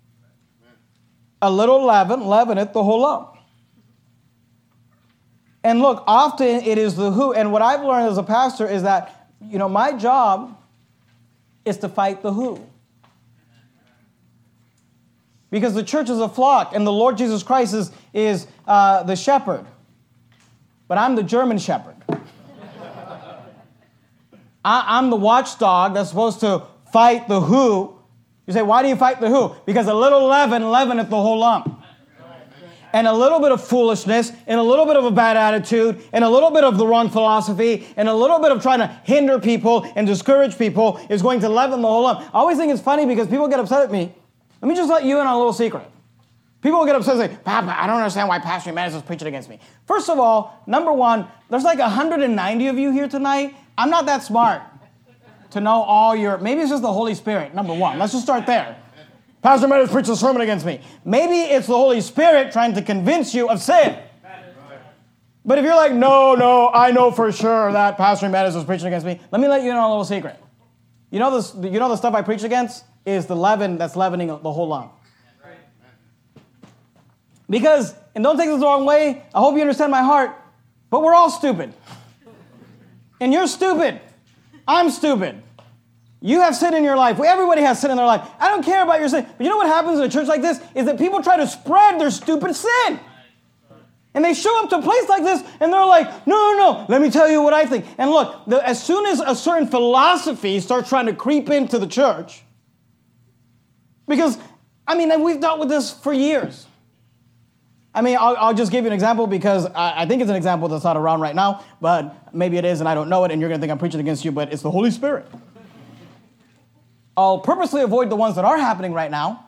A little leaven leaveneth the whole lump. And look, often it is the who. And what I've learned as a pastor is that, you know, my job is to fight the who. Because the church is a flock, and the Lord Jesus Christ is, is uh, the shepherd. But I'm the German shepherd. I, I'm the watchdog that's supposed to fight the who. You say, why do you fight the who? Because a little leaven leaveneth the whole lump. And a little bit of foolishness, and a little bit of a bad attitude, and a little bit of the wrong philosophy, and a little bit of trying to hinder people and discourage people is going to leaven the whole lump. I always think it's funny because people get upset at me. Let me just let you in on a little secret. People will get upset and say, Papa, I don't understand why Pastor Jimenez is preaching against me. First of all, number one, there's like one hundred ninety of you here tonight. I'm not that smart to know all your, maybe it's just the Holy Spirit, number one. Let's just start there. Pastor Jimenez preached a sermon against me. Maybe it's the Holy Spirit trying to convince you of sin. But if you're like, no, no, I know for sure that Pastor Jimenez was preaching against me, let me let you in on a little secret. You know, this, you know the stuff I preach against is the leaven that's leavening the whole lump. Because, and don't take this the wrong way, I hope you understand my heart, but we're all stupid. And you're stupid. I'm stupid. You have sin in your life. Everybody has sin in their life. I don't care about your sin. But you know what happens in a church like this? Is that people try to spread their stupid sin. And they show up to a place like this, and they're like, no, no, no, let me tell you what I think. And look, the, as soon as a certain philosophy starts trying to creep into the church, because, I mean, we've dealt with this for years. I mean, I'll, I'll just give you an example because I, I think it's an example that's not around right now, but maybe it is and I don't know it, and you're going to think I'm preaching against you, but it's the Holy Spirit. I'll purposely avoid the ones that are happening right now.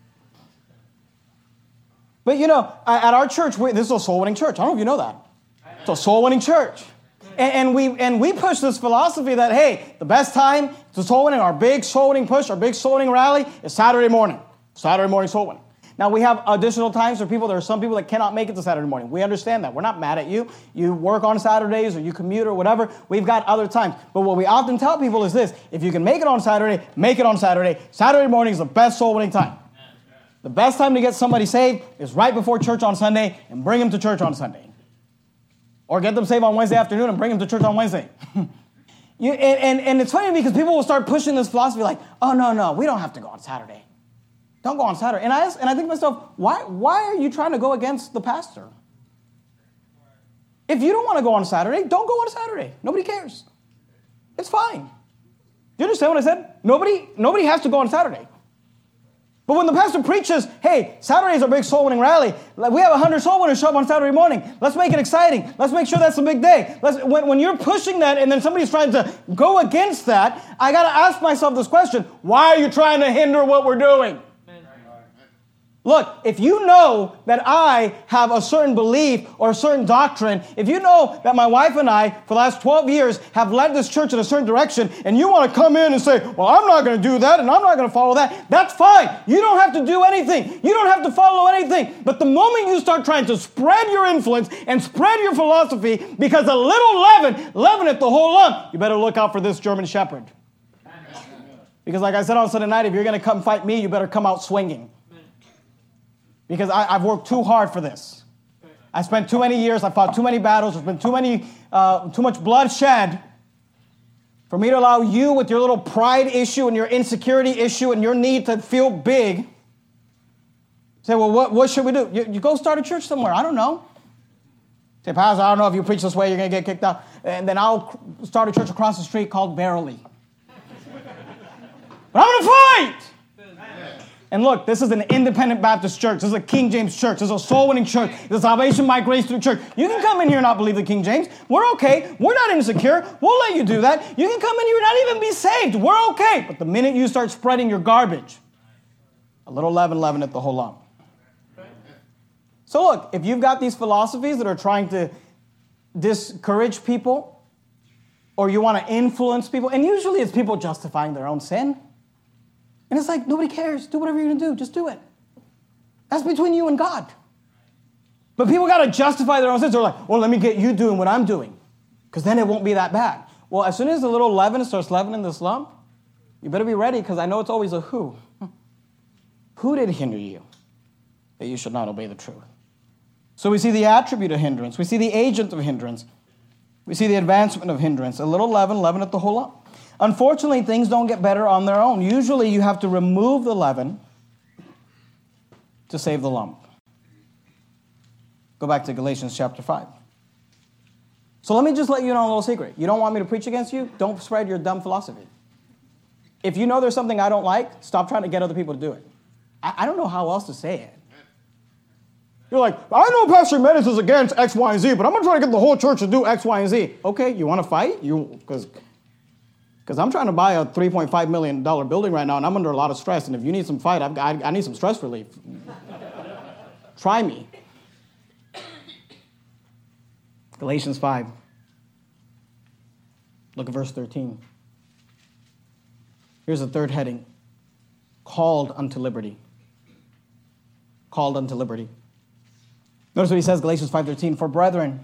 But, you know, at our church, we, this is a soul-winning church. I don't know if you know that. It's a soul-winning church. And, and we and we push this philosophy that, hey, the best time to soul-winning, our big soul-winning push, our big soul-winning rally is Saturday morning. Saturday morning soul-winning. Now, we have additional times for people. There are some people that cannot make it to Saturday morning. We understand that. We're not mad at you. You work on Saturdays or you commute or whatever. We've got other times. But what we often tell people is this. If you can make it on Saturday, make it on Saturday. Saturday morning is the best soul-winning time. The best time to get somebody saved is right before church on Sunday and bring them to church on Sunday. Or get them saved on Wednesday afternoon and bring them to church on Wednesday. you, and, and, and it's funny because people will start pushing this philosophy like, oh, no, no, we don't have to go on Saturday. Don't go on Saturday. And I ask, and I think to myself, why, why are you trying to go against the pastor? If you don't want to go on Saturday, don't go on Saturday. Nobody cares. It's fine. Do you understand what I said? Nobody, nobody has to go on Saturday. But when the pastor preaches, hey, Saturday's our big soul winning rally. We have one hundred soul winners show up on Saturday morning. Let's make it exciting. Let's make sure that's a big day. Let's, when, when you're pushing that and then somebody's trying to go against that, I got to ask myself this question. Why are you trying to hinder what we're doing? Look, if you know that I have a certain belief or a certain doctrine, if you know that my wife and I, for the last twelve years, have led this church in a certain direction, and you want to come in and say, well, I'm not going to do that, and I'm not going to follow that, that's fine. You don't have to do anything. You don't have to follow anything. But the moment you start trying to spread your influence and spread your philosophy, because a little leaven leaveneth the whole lump, you better look out for this German shepherd. Because like I said on Sunday night, if you're going to come fight me, you better come out swinging. Because I, I've worked too hard for this. I spent too many years, I fought too many battles, there's been too many, uh, too much blood shed for me to allow you with your little pride issue and your insecurity issue and your need to feel big. Say, well, what, what should we do? You, you go start a church somewhere. I don't know. Say, Pastor, I don't know if you preach this way, you're going to get kicked out. And then I'll start a church across the street called Verily. But I'm going to fight. And look, this is an independent Baptist church. This is a King James church. This is a soul-winning church. This is Salvation by Grace through church. You can come in here and not believe the King James. We're okay. We're not insecure. We'll let you do that. You can come in here and not even be saved. We're okay. But the minute you start spreading your garbage, a little leaven leaveneth the whole lump. So look, if you've got these philosophies that are trying to discourage people, or you want to influence people, and usually it's people justifying their own sin. And it's like, nobody cares. Do whatever you're going to do. Just do it. That's between you and God. But people got to justify their own sins. They're like, well, let me get you doing what I'm doing, because then it won't be that bad. Well, as soon as the little leaven starts leavening this lump, you better be ready, because I know it's always a who. Who did hinder you that you should not obey the truth? So we see the attribute of hindrance. We see the agent of hindrance. We see the advancement of hindrance. A little leaven leaveneth the whole lump. Unfortunately, things don't get better on their own. Usually you have to remove the leaven to save the lump. Go back to Galatians chapter five. So let me just let you know a little secret. You don't want me to preach against you? Don't spread your dumb philosophy. If you know there's something I don't like, stop trying to get other people to do it. I, I don't know how else to say it. You're like, I know Pastor Menace is against X, Y, and Z, but I'm going to try to get the whole church to do X, Y, and Z. Okay, you want to fight? You Because because I'm trying to buy a three point five million dollars building right now, and I'm under a lot of stress, and if you need some fight, I've got, I need some stress relief. Try me. Galatians five. Look at verse thirteen. Here's the third heading. Called unto liberty. Called unto liberty. Notice what he says, Galatians five thirteen. For brethren,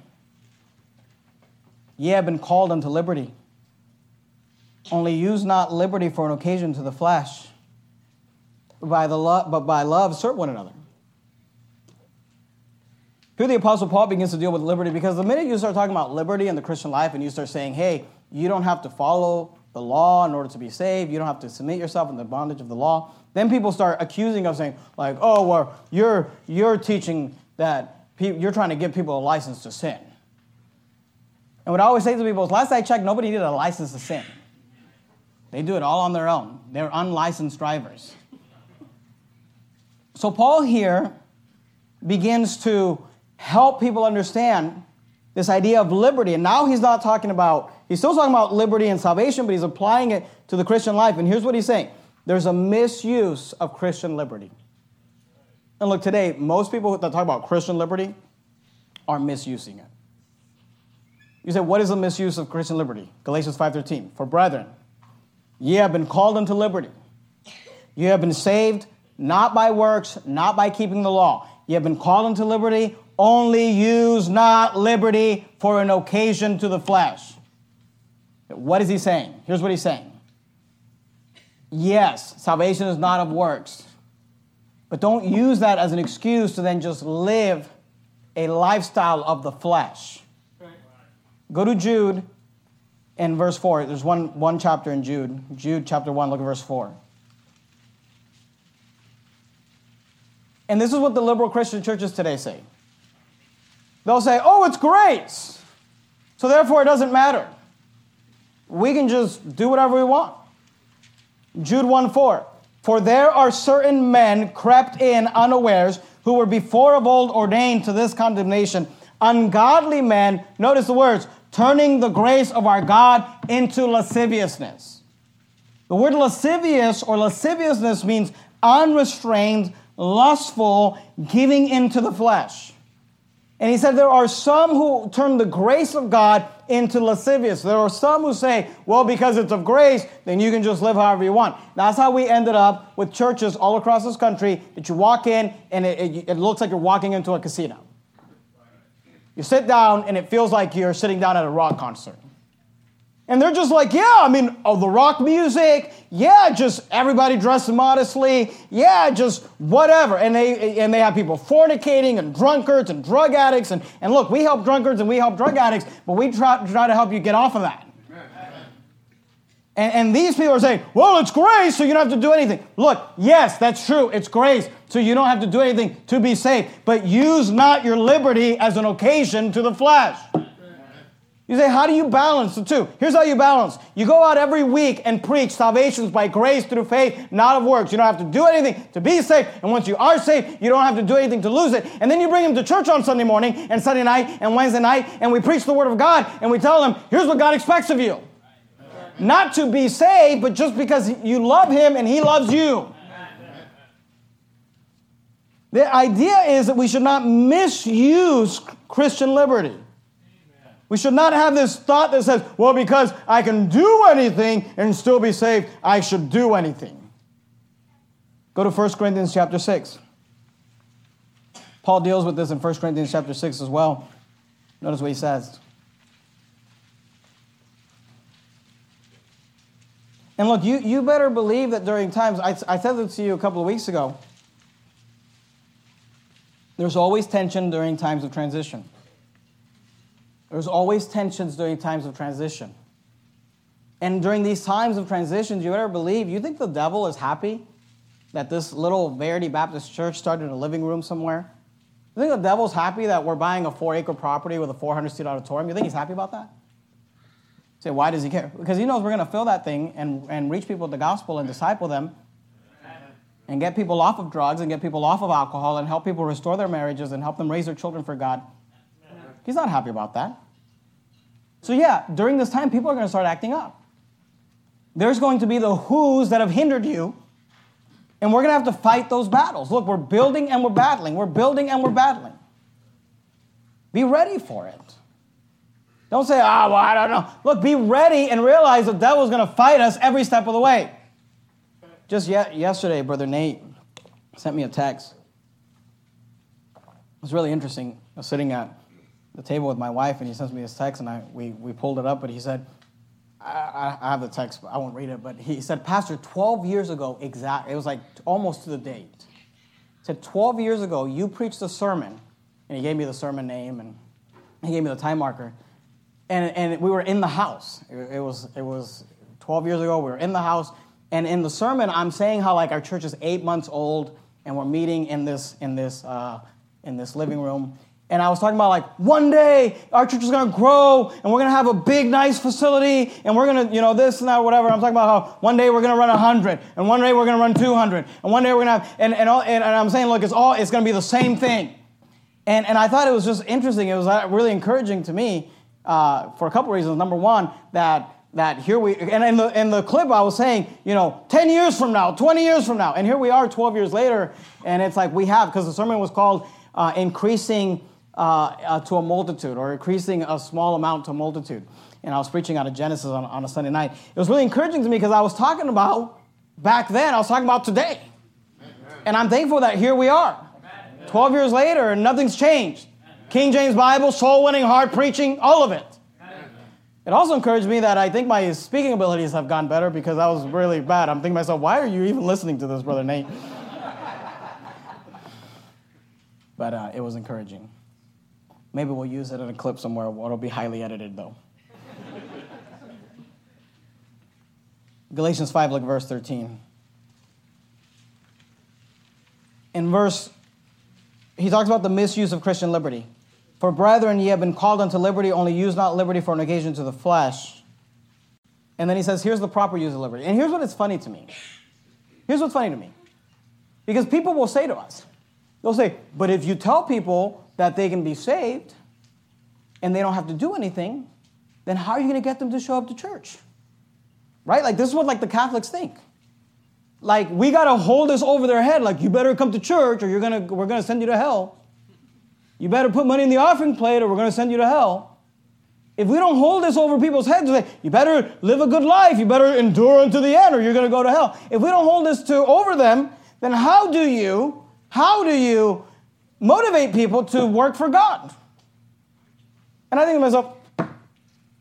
ye have been called unto liberty. Only use not liberty for an occasion to the flesh, but by, the lo- but by love serve one another. Here the Apostle Paul begins to deal with liberty, because the minute you start talking about liberty in the Christian life and you start saying, hey, you don't have to follow the law in order to be saved, you don't have to submit yourself in the bondage of the law, then people start accusing of saying, like, oh, well, you're, you're teaching that pe- you're trying to give people a license to sin. And what I always say to people is, last I checked, nobody needed a license to sin. They do it all on their own. They're unlicensed drivers. So Paul here begins to help people understand this idea of liberty. And now he's not talking about, he's still talking about liberty and salvation, but he's applying it to the Christian life. And here's what he's saying. There's a misuse of Christian liberty. And look, today, most people that talk about Christian liberty are misusing it. You say, what is the misuse of Christian liberty? Galatians five thirteen. For brethren, ye have been called unto liberty. You have been saved not by works, not by keeping the law. You have been called unto liberty. Only use not liberty for an occasion to the flesh. What is he saying? Here's what he's saying. Yes, salvation is not of works. But don't use that as an excuse to then just live a lifestyle of the flesh. Go to Jude in verse four. There's one, one chapter in Jude. Jude chapter one, look at verse four. And this is what the liberal Christian churches today say. They'll say, oh, it's grace, so therefore it doesn't matter. We can just do whatever we want. Jude one four. For there are certain men crept in unawares, who were before of old ordained to this condemnation, ungodly men, notice the words, turning the grace of our God into lasciviousness. The word lascivious or lasciviousness means unrestrained, lustful, giving into the flesh. And he said there are some who turn the grace of God into lascivious. There are some who say, well, because it's of grace, then you can just live however you want. That's how we ended up with churches all across this country that you walk in and it, it, it looks like you're walking into a casino. You sit down and it feels like you're sitting down at a rock concert. And they're just like, yeah, I mean, oh, the rock music, yeah, just everybody dressed modestly, yeah, just whatever. And they and they have people fornicating and drunkards and drug addicts. And, and look, we help drunkards and we help drug addicts, but we try, try to help you get off of that. And, and these people are saying, well, it's grace, so you don't have to do anything. Look, yes, that's true. It's grace, so you don't have to do anything to be saved. But use not your liberty as an occasion to the flesh. You say, how do you balance the two? Here's how you balance. You go out every week and preach salvations by grace through faith, not of works. You don't have to do anything to be saved. And once you are saved, you don't have to do anything to lose it. And then you bring them to church on Sunday morning and Sunday night and Wednesday night, and we preach the Word of God, and we tell them, here's what God expects of you. Not to be saved, but just because you love Him and He loves you. The idea is that we should not misuse Christian liberty. We should not have this thought that says, well, because I can do anything and still be saved, I should do anything. Go to First Corinthians chapter six. Paul deals with this in First Corinthians chapter six as well. Notice what he says. And look, you, you better believe that during times, I, I said this to you a couple of weeks ago, there's always tension during times of transition. There's always tensions during times of transition. And during these times of transitions, you better believe, you think the devil is happy that this little Verity Baptist church started in a living room somewhere? You think the devil's happy that we're buying a four-acre property with a four hundred seat auditorium? You think he's happy about that? Say, why does he care? Because he knows we're going to fill that thing and, and reach people with the gospel and disciple them and get people off of drugs and get people off of alcohol and help people restore their marriages and help them raise their children for God. He's not happy about that. So yeah, during this time, people are going to start acting up. There's going to be the who's that have hindered you, and we're going to have to fight those battles. Look, we're building and we're battling. We're building and we're battling. Be ready for it. Don't say, oh, well, I don't know. Look, be ready and realize the devil's going to fight us every step of the way. Just yet, yesterday, Brother Nate sent me a text. It was really interesting. I was sitting at the table with my wife, and he sends me this text, and I we, we pulled it up, but he said, I, I have the text, but I won't read it, but he said, Pastor, twelve years ago, exact, it was like almost to the date. He said, twelve years ago, you preached a sermon, and he gave me the sermon name, and he gave me the time marker. And, and we were in the house. It, it was it was twelve years ago. We were in the house. And in the sermon, I'm saying how like our church is eight months old, and we're meeting in this in this uh, in this living room. And I was talking about like one day our church is going to grow, and we're going to have a big, nice facility, and we're going to, you know, this and that, whatever. I'm talking about how one day we're going to run one hundred, and one day we're going to run two hundred, and one day we're going to have, and and, all, and and I'm saying, look, it's all it's going to be the same thing. And and I thought it was just interesting. It was really encouraging to me. Uh, for a couple reasons. Number one, that that here we, and in the in the clip I was saying, you know, ten years from now, twenty years from now, and here we are twelve years later, and it's like we have, because the sermon was called uh, Increasing uh, uh, to a Multitude, or Increasing a Small Amount to a Multitude. And I was preaching out of Genesis on, on a Sunday night. It was really encouraging to me because I was talking about, back then, I was talking about today. And I'm thankful that here we are, twelve years later, and nothing's changed. King James Bible, soul-winning, hard preaching, all of it. It also encouraged me that I think my speaking abilities have gotten better because I was really bad. I'm thinking to myself, why are you even listening to this, Brother Nate? But uh, it was encouraging. Maybe we'll use it in a clip somewhere. It'll be highly edited, though. Galatians five, look at verse thirteen. In verse, he talks about the misuse of Christian liberty. For brethren, ye have been called unto liberty, only use not liberty for an occasion to the flesh. And then he says, here's the proper use of liberty. And here's what is funny to me. Here's what's funny to me. Because people will say to us, they'll say, but if you tell people that they can be saved and they don't have to do anything, then how are you going to get them to show up to church? Right? Like, this is what, like, the Catholics think. Like, we got to hold this over their head. Like, you better come to church or you're gonna, we're going to send you to hell. You better put money in the offering plate or we're going to send you to hell. If we don't hold this over people's heads, like, you better live a good life. You better endure unto the end or you're going to go to hell. If we don't hold this to over them, then how do you, how do you motivate people to work for God? And I think to myself,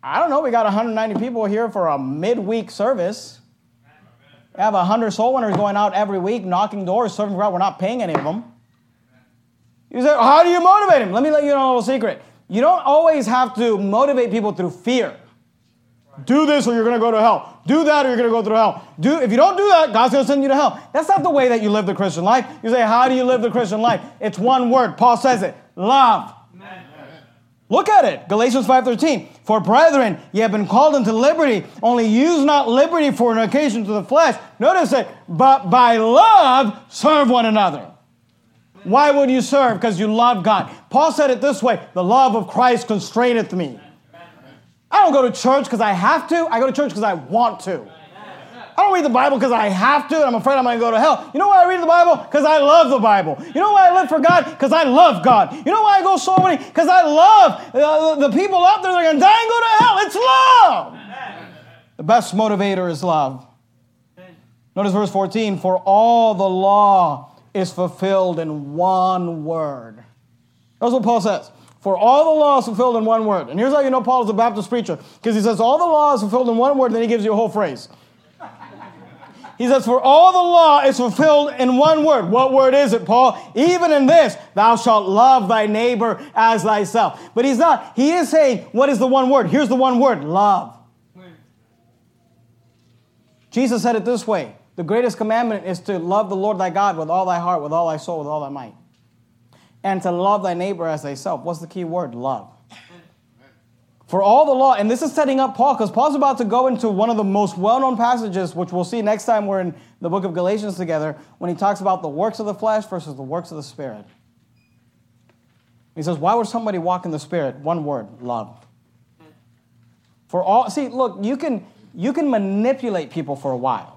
I don't know, we got one hundred ninety people here for a midweek service. We have one hundred soul winners going out every week, knocking doors, serving God. We're not paying any of them. You say, how do you motivate them? Let me let you know a little secret. You don't always have to motivate people through fear. Do this or you're going to go to hell. Do that or you're going to go through hell. Do If you don't do that, God's going to send you to hell. That's not the way that you live the Christian life. You say, how do you live the Christian life? It's one word. Paul says it. Love. Amen. Look at it. Galatians five thirteen. For brethren, ye have been called into liberty. Only use not liberty for an occasion to the flesh. Notice it. But by love, serve one another. Why would you serve? Because you love God. Paul said it this way. The love of Christ constraineth me. I don't go to church because I have to. I go to church because I want to. I don't read the Bible because I have to, and I'm afraid I'm going to go to hell. You know why I read the Bible? Because I love the Bible. You know why I live for God? Because I love God. You know why I go soul winning? Because I love uh, the people out there that are going to die and go to hell. It's love. The best motivator is love. Notice verse fourteen. For all the law is fulfilled in one word. That's what Paul says. For all the law is fulfilled in one word. And here's how you know Paul is a Baptist preacher. Because he says all the law is fulfilled in one word, and then he gives you a whole phrase. He says, for all the law is fulfilled in one word. What word is it, Paul? Even in this, thou shalt love thy neighbor as thyself. But he's not. He is saying, what is the one word? Here's the one word, love. Jesus said it this way. The greatest commandment is to love the Lord thy God with all thy heart, with all thy soul, with all thy might. And to love thy neighbor as thyself. What's the key word? Love. For all the law, and this is setting up Paul, because Paul's about to go into one of the most well-known passages, which we'll see next time we're in the book of Galatians together, when he talks about the works of the flesh versus the works of the Spirit. He says, why would somebody walk in the Spirit? One word, love. For all, see, look, you can, you can manipulate people for a while.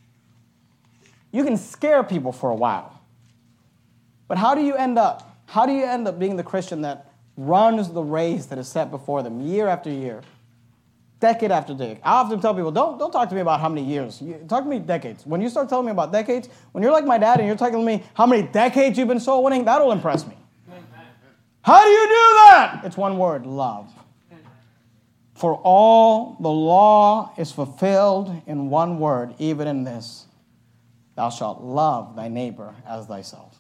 You can scare people for a while. But how do you end up? How do you end up being the Christian that runs the race that is set before them year after year, decade after decade? I often tell people, don't, don't talk to me about how many years. You, talk to me decades. When you start telling me about decades, when you're like my dad and you're talking to me how many decades you've been soul winning, that'll impress me. How do you do that? It's one word, love. For all the law is fulfilled in one word, even in this, thou shalt love thy neighbor as thyself.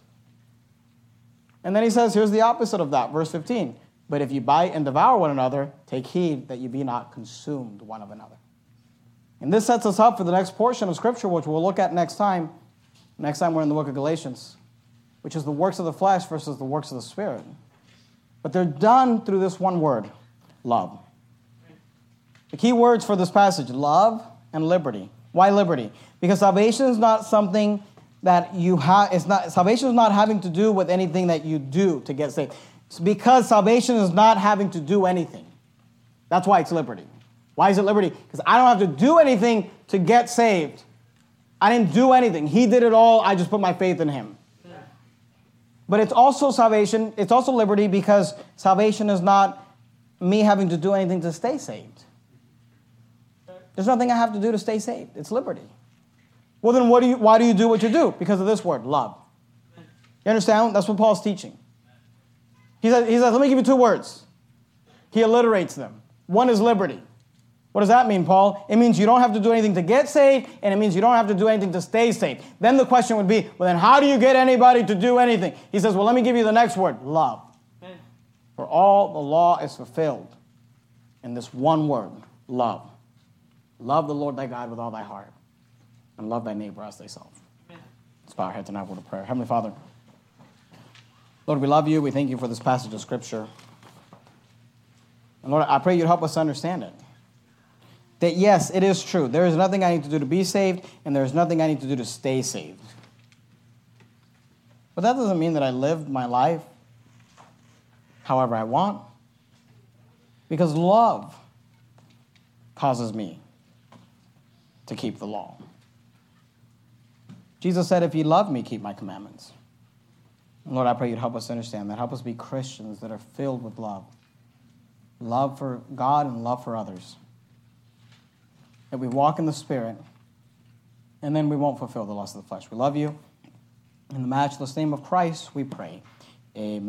And then he says, here's the opposite of that, verse fifteen. But if you bite and devour one another, take heed that you be not consumed one of another. And this sets us up for the next portion of Scripture, which we'll look at next time. Next time we're in the book of Galatians, which is the works of the flesh versus the works of the Spirit. But they're done through this one word, love. The key words for this passage, love and liberty. Why liberty? Because salvation is not something that you have, it's not, salvation is not having to do with anything that you do to get saved. It's because salvation is not having to do anything. That's why it's liberty. Why is it liberty? Because I don't have to do anything to get saved. I didn't do anything. He did it all. I just put my faith in him. Yeah. But it's also salvation. It's also liberty because salvation is not me having to do anything to stay saved. There's nothing I have to do to stay saved. It's liberty. Well, then what do you, why do you do what you do? Because of this word, love. You understand? That's what Paul's teaching. He says, he says, let me give you two words. He alliterates them. One is liberty. What does that mean, Paul? It means you don't have to do anything to get saved, and it means you don't have to do anything to stay saved. Then the question would be, well, then how do you get anybody to do anything? He says, well, let me give you the next word, love. Amen. For all the law is fulfilled in this one word, love. Love the Lord thy God with all thy heart, and love thy neighbor as thyself. Amen. Let's bow our heads and have a word of prayer. Heavenly Father, Lord, we love you. We thank you for this passage of Scripture. And Lord, I pray you'd help us to understand it. That yes, it is true. There is nothing I need to do to be saved, and there is nothing I need to do to stay saved. But that doesn't mean that I live my life however I want. Because love causes me to keep the law. Jesus said, if you love me, keep my commandments. And Lord, I pray you'd help us understand that. Help us be Christians that are filled with love. Love for God and love for others. That we walk in the Spirit, and then we won't fulfill the lust of the flesh. We love you. In the matchless name of Christ, we pray. Amen.